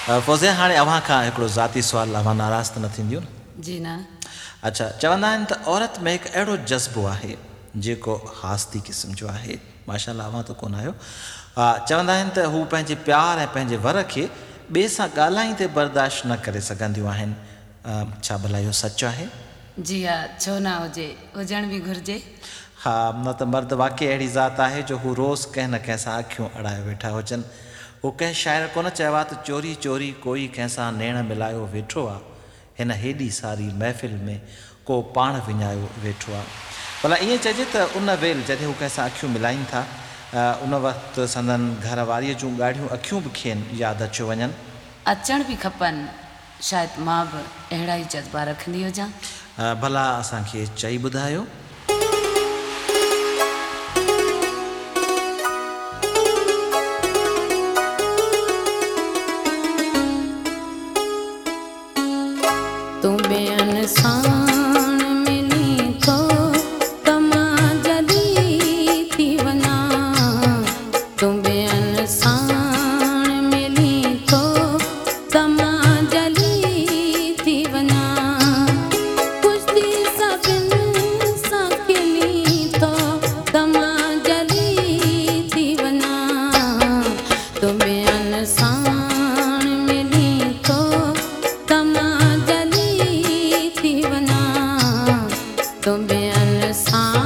फौज़िया हाणे अव्हां खां हिकिड़ो ज़ाती सुवाल, अव्हां नाराज़ त न थींदियूं न? जी न। अच्छा, चवंदा आहिनि त औरत में हिकु अहिड़ो जज़्बो आहे जेको हास्ती क़िस्म जो आहे। माशाअल्लाह अव्हां त कोन आहियो। चवंदा आहिनि त हू पंहिंजे प्यार ऐं पंहिंजे वर खे ॿिए सां ॻाल्हाईंदे बर्दाश्त न करे सघंदियूं आहिनि। छा भला इहो सच आहे? जी हा, छो न हुजे, हुजण बि घुरिजे। हा, न त मर्द वाक़ई अहिड़ी ज़ात आहे जो हू रोज़ु कंहिं न कंहिं सां अखियूं अड़ाए वेठा हुजनि। हू कंहिं शाइर कोन चयो आहे त चोरी चोरी कोई कंहिं सां नेण मिलायो वेठो आहे, हिन हेॾी सारी महफ़िल में को पाण विञायो वेठो आहे। भला ईअं चइजे त उन वेल जॾहिं हू कंहिं सां अखियूं मिलाइनि था, उन वक़्तु संदन घर वारीअ जूं ॻाढ़ियूं अखियूं बि खेनि यादि अची वञनि। अचण बि खपनि, शायदि मां बि अहिड़ा ई जज़्बा रखंदी हुजां। भला असांखे चई ॿुधायो। तूं ॿियनि साण मिली थो त मां जली थी वञा, तूं ॿियनि साण मिली थो त मां जली थी वञा, कुश्ती सभिनी सां खिली थो त मां जली थी वञा, तूं ॿियनि साण मिली थो त मां जली थी वञा, तूं ॿियनि सां।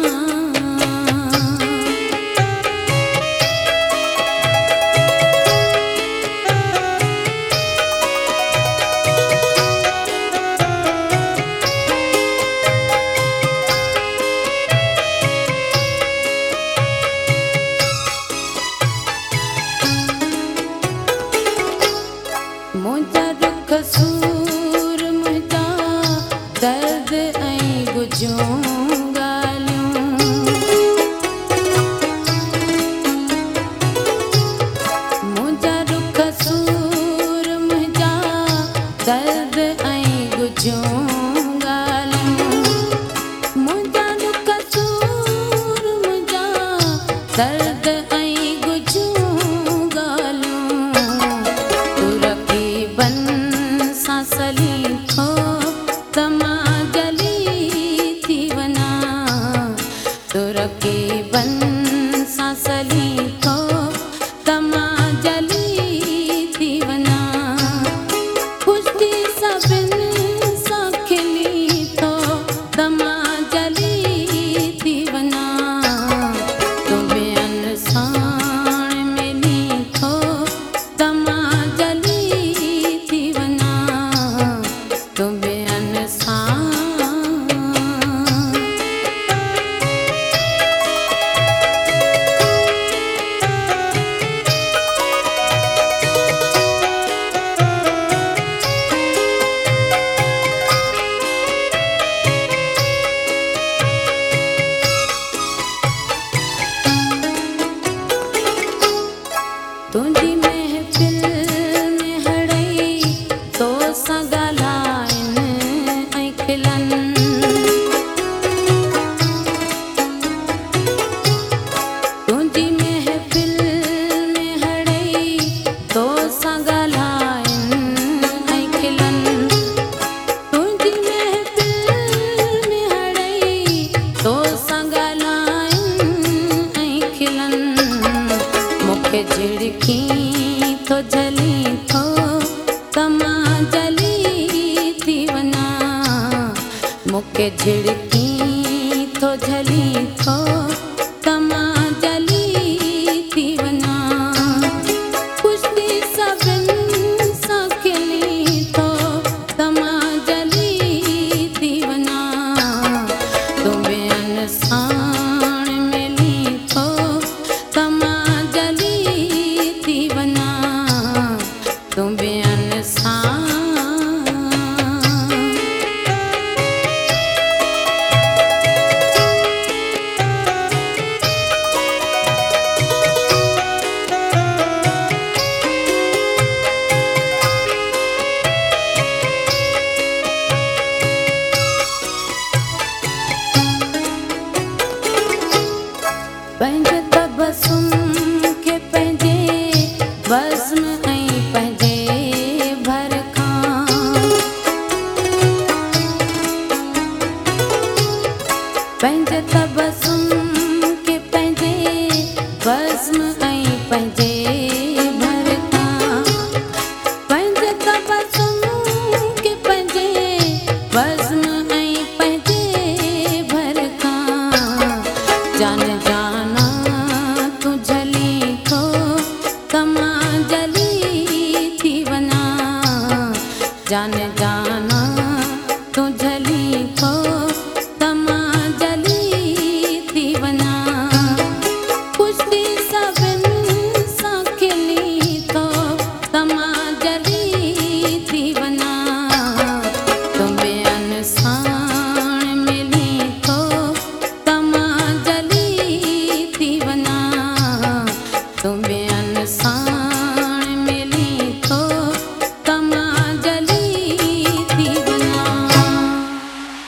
मुंहिंजा दुख सूर, मुंहिंजा दर्द ऐं गुजूं ॻाल्हियूं, मुंहिंजा दुख सूर, मुंहिंजा दर्द ऐं गुजूं ॻाल्हियूं, मुंहिंजा दुख सूर, मुंहिंजा दर्द ऐं गुजूं ॻाल्हियूं, तूं रक़ीबन सां सली थो त मां जली थी वञा, तूं रक़ीबन सां सली थो त मां जली थी वञा, कुश्ती सभिनी सां खिली थो त मां जली थी वञा, तूं ॿियनि साण मिली थो त मां जली थी वञा, तूं ॿियनि सां। तुंहिंजी महफ़िल में हड़ई तो सां ॻाल्हाइनि ऐं खिलनि, तुंहिंजी महफ़िल में हड़ई तो सां ॻाल्हाइनि ऐं खिलनि, तुंहिंजी महफ़िल में हड़ई तो सां ॻाल्हाइनि ऐं खिलनि, मूंखे झिड़की थो जली थो त मां जली थी वञा, मूंखे झिड़की थो जली थो त मां जली थी वञा, कुश्ती सभिनी सां खिली थो त मां जली थी वञा, तूं ॿियनि साण मिली थो त मां जली थी वञा, तूं ॿियनि सां। पंहिंजे तबसुम खे पंहिंजे बज़्म ऐं पंहिंजे तूं ॿियनि सां